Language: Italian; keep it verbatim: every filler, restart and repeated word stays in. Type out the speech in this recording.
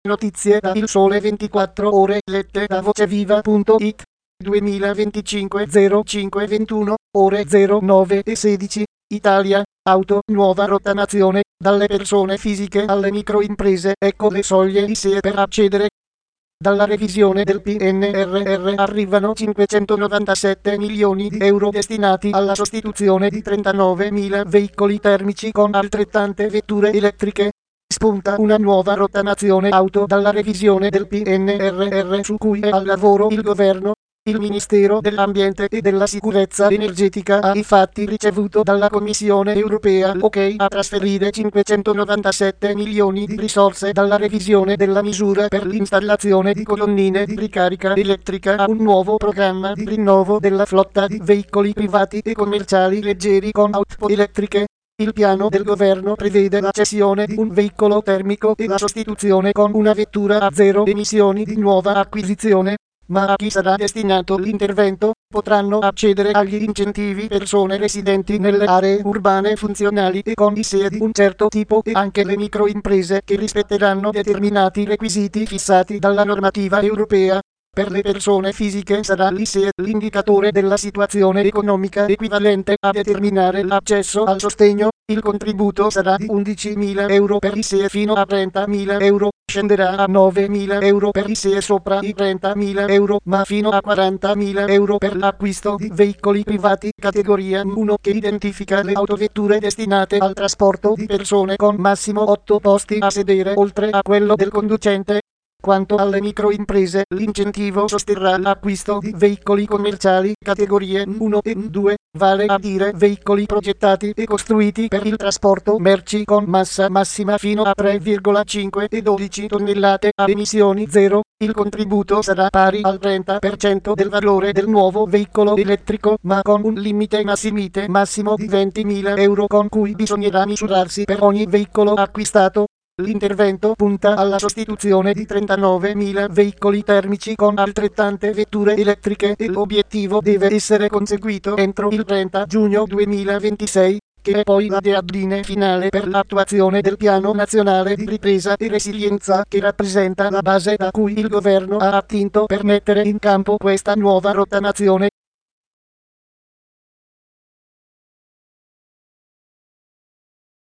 Notizie da Il Sole ventiquattro Ore lette da voceviva punto it. duemilaventicinque zero cinque ventuno, ore zero nove e sedici. Italia, auto, nuova rottamazione, dalle persone fisiche alle microimprese, ecco le soglie I S E E per accedere. Dalla revisione del P N R R arrivano cinquecentonovantasette milioni di euro destinati alla sostituzione di trentanovemila veicoli termici con altrettante vetture elettriche. Spunta una nuova rottamazione auto dalla revisione del P N R R su cui è al lavoro il governo. Il Ministero dell'Ambiente e della Sicurezza Energetica ha infatti ricevuto dalla Commissione Europea l'ok a trasferire cinquecentonovantasette milioni di risorse dalla revisione della misura per l'installazione di colonnine di ricarica elettrica a un nuovo programma di rinnovo della flotta di veicoli privati e commerciali leggeri con auto elettriche. Il piano del governo prevede la cessione di un veicolo termico e la sostituzione con una vettura a zero emissioni di nuova acquisizione. Ma a chi sarà destinato l'intervento? Potranno accedere agli incentivi persone residenti nelle aree urbane funzionali e con I S E E di un certo tipo e anche le microimprese che rispetteranno determinati requisiti fissati dalla normativa europea. Per le persone fisiche sarà l'I S E E l'indicatore della situazione economica equivalente a determinare l'accesso al sostegno. Il contributo sarà di undicimila euro per I S E E fino a trentamila euro, scenderà a novemila euro per I S E E sopra i trentamila euro, ma fino a quarantamila euro per l'acquisto di veicoli privati categoria uno che identifica le autovetture destinate al trasporto di persone con massimo otto posti a sedere oltre a quello del conducente. Quanto alle microimprese, l'incentivo sosterrà l'acquisto di veicoli commerciali categorie uno e due, vale a dire veicoli progettati e costruiti per il trasporto merci con massa massima fino a tre virgola cinque e dodici tonnellate a emissioni zero. Il contributo sarà pari al trenta per cento del valore del nuovo veicolo elettrico, ma con un limite massimite massimo di ventimila euro con cui bisognerà misurarsi per ogni veicolo acquistato. L'intervento punta alla sostituzione di trentanovemila veicoli termici con altrettante vetture elettriche e l'obiettivo deve essere conseguito entro il trenta giugno duemilaventisei, che è poi la deadline finale per l'attuazione del Piano Nazionale di Ripresa e Resilienza che rappresenta la base da cui il governo ha attinto per mettere in campo questa nuova rottamazione.